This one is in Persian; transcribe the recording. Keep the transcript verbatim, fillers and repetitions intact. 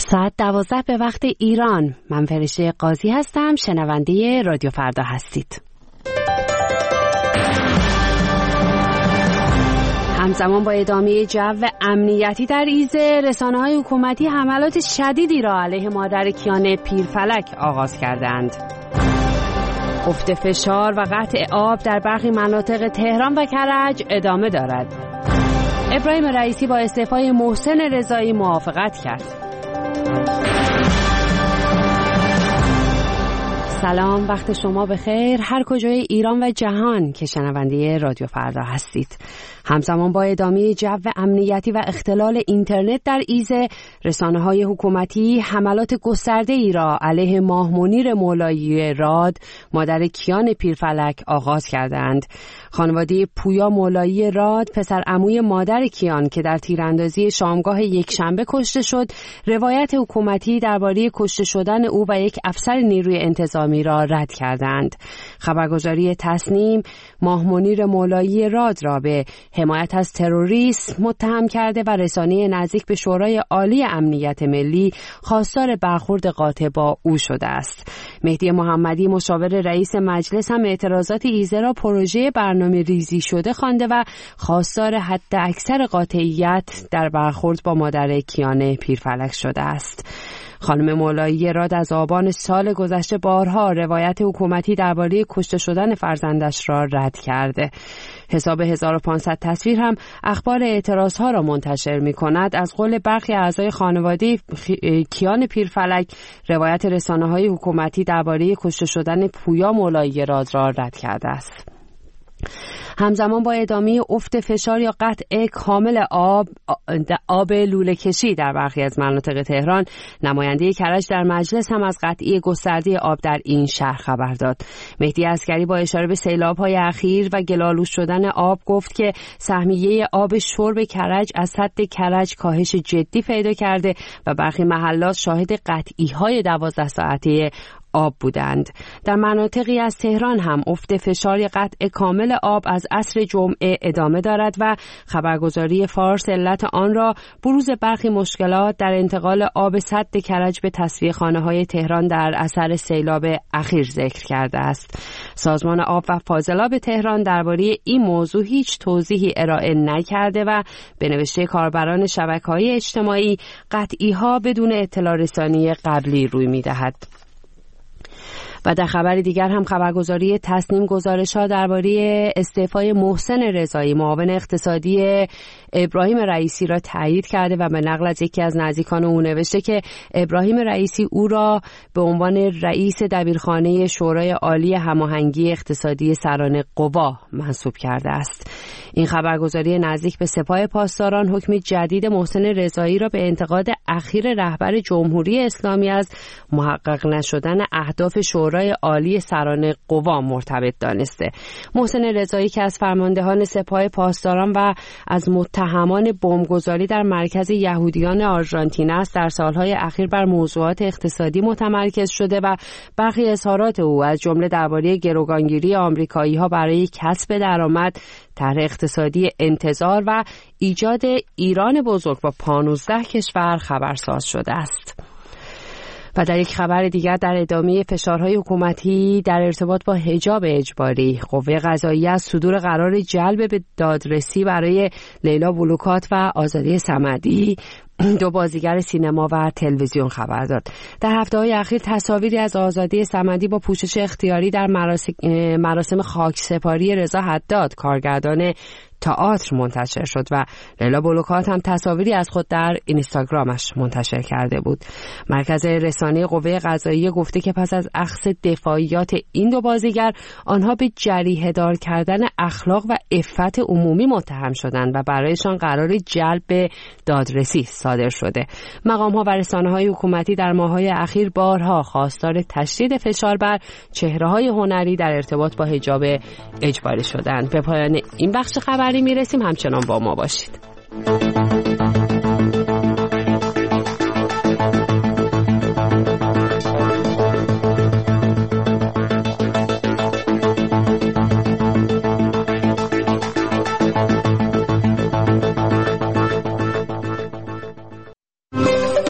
ساعت دوازده به وقت ایران. من فرشته قاضی هستم. شنونده رادیو فردا هستید. همزمان با ادامه جو امنیتی در ایزه، رسانه‌های حکومتی حملات شدیدی را علیه مادر کیان پیرفلک آغاز کردند. افت فشار و قطع آب در برخی مناطق تهران و کرج ادامه دارد. ابراهیم رئیسی با استعفای محسن رضایی موافقت کرد. سلام، وقت شما بخیر هر کجای ایران و جهان که شنونده رادیو فردا هستید. همزمان با ادامه جو امنیتی و اختلال اینترنت در ایزه، رسانه‌های حکومتی حملات گسترده‌ای را علیه ماه منیر مولایی راد، مادر کیان پیرفلک آغاز کردند. خانواده پویا مولایی راد، پسر عموی مادر کیان که در تیراندازی شامگاه یکشنبه کشته شد، روایت حکومتی درباره کشته شدن او و یک افسر نیروی انتظامی را رد کردند. خبرگزاری تصنیم ماه منیر مولایی راد را به حمایت از تروریسم متهم کرده و رسانه نزدیک به شورای عالی امنیت ملی خواستار برخورد قاطع با او شده است. مهدی محمدی مشاور رئیس مجلس هم اعتراضات ایزه را پروژه برنامه ریزی شده خوانده و خواستار حد اکثر قاطعیت در برخورد با مادر کیان پیرفلک شده است. خانم مولایی راد از آبان سال گذشته بارها روایت حکومتی درباره کشته شدن فرزندش را رد کرده. حساب هزار و پانصد تصویر هم اخبار اعتراضها را منتشر می کند. از قول برخی اعضای خانواده کیان پیرفلک، روایت رسانه‌های حکومتی درباره کشته شدن پویا مولایی راد را رد کرده است. همزمان با ادامه افت فشار یا قطع کامل آب آب لوله کشی در برخی از مناطق تهران، نماینده کرج در مجلس هم از قطعی گسترده آب در این شهر خبر داد. مهدی عسکری با اشاره به سیلاب‌های اخیر و گل‌آلود شدن آب گفت که سهمیه آب شرب کرج از سد کرج کاهش جدی پیدا کرده و برخی محلات شاهد قطعی‌های دوازده ساعته آب بودند. در مناطقی از تهران هم افت فشار قطع کامل آب از عصر جمعه ادامه دارد و خبرگزاری فارس علت آن را بروز برخی مشکلات در انتقال آب سد کرج به تصفیه خانه‌های تهران در اثر سیلاب اخیر ذکر کرده است. سازمان آب و فاضلاب تهران درباره این موضوع هیچ توضیحی ارائه نکرده و به نوشته کاربران شبکه‌های اجتماعی قطعی‌ها بدون اطلاع رسانی قبلی روی می‌دهد. و در خبر دیگر هم خبرگزاری تصنیم گزارش‌ها درباره استعفای محسن رضایی، معاون اقتصادی ابراهیم رئیسی را تایید کرده و به نقل از یکی از نزدیکان او نوشته که ابراهیم رئیسی او را به عنوان رئیس دبیرخانه شورای عالی هماهنگی اقتصادی سران قوا منصوب کرده است. این خبرگزاری نزدیک به سپاه پاسداران حکم جدید محسن رضایی را به انتقاد اخیر رهبر جمهوری اسلامی از محقق نشدن اهداف شورای عالی سران قوا مرتبط دانسته. محسن رضایی که از فرماندهان سپاه پاسداران و از متهمان بمبگذاری در مرکز یهودیان آرژانتین است، در سالهای اخیر بر موضوعات اقتصادی متمرکز شده و برخی اظهارات او از جمله درباره گروگانگیری آمریکایی‌ها برای کسب درآمد، طرح اقتصادی انتظار و ایجاد ایران بزرگ با پانزده کشور خبرساز شده است. و در یک خبر دیگر در ادامه فشارهای حکومتی در ارتباط با حجاب اجباری، قوه قضاییه از صدور قرار جلب به دادرسی برای لیلا بلوکات و آزادی صمدی، دو بازیگر سینما و تلویزیون خبر داد. در هفته‌های اخیر تصاویری از آزادی صمدی با پوشش اختیاری در مراسم, مراسم خاکسپاری رضا حداد، کارگردان تئاتر، منتشر شد و لیلا بلوکات هم تصاویری از خود در اینستاگرامش منتشر کرده بود. مرکز رسانه قوه قضاییه گفته که پس از اخذ دفاعیات این دو بازیگر، آنها به جریحه دار کردن اخلاق و عفت عمومی متهم شدند و برایشان قرار جلب به دادرسی صادر شده. مقام‌ها و رسانه‌های حکومتی در ماه‌های اخیر بارها خواستار تشدید فشار بر چهره‌های هنری در ارتباط با حجاب اجباری شدند. به پایان این بخش خبری میرسیم، همچنان با ما باشید.